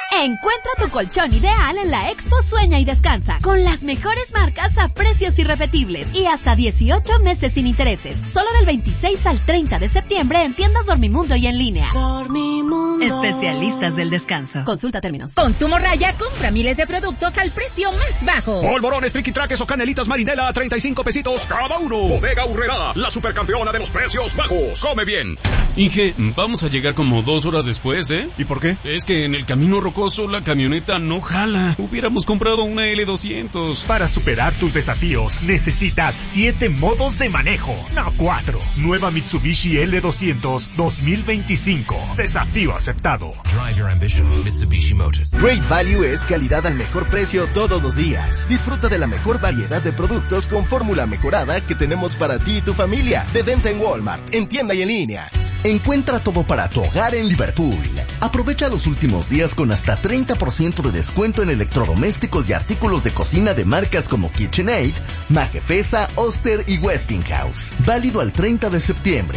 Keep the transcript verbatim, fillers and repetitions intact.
Encuentra tu colchón ideal en la Expo Sueña y Descansa, con las mejores marcas a precios irrepetibles y hasta dieciocho meses sin intereses. Solo del veintiséis al treinta de septiembre en tiendas Dormimundo y en línea. Dormimundo. Especialistas del descanso. Consulta términos. Con tu morraya, compra miles de productos al precio más bajo. Polvorones, triquitraques o canelitas marinela a treinta y cinco pesitos cada uno. Bodega Aurrerá, la supercampeona de los precios bajos. Come bien. Inge, vamos a llegar como dos horas después, ¿eh? ¿Y por qué? Es que en el camino rocoso la camioneta no jala. Hubiéramos comprado una L doscientos. Para superar tus desafíos, necesitas siete modos de manejo, no cuatro. Nueva Mitsubishi L doscientos dos mil veinticinco. Desafío aceptado. Drive your ambition, Mitsubishi Motors. Great Value es calidad al mejor precio todos los días. Disfruta de la mejor variedad de productos con fórmula mejorada que tenemos para ti y tu familia. De venta en Walmart, en tienda y en línea. Encuentra todo para tu hogar en Liverpool. Aprovecha los últimos días con hasta treinta por ciento de descuento en electrodomésticos y artículos de cocina de marcas como KitchenAid, Majefesa, Oster y Westinghouse. Válido al treinta de septiembre.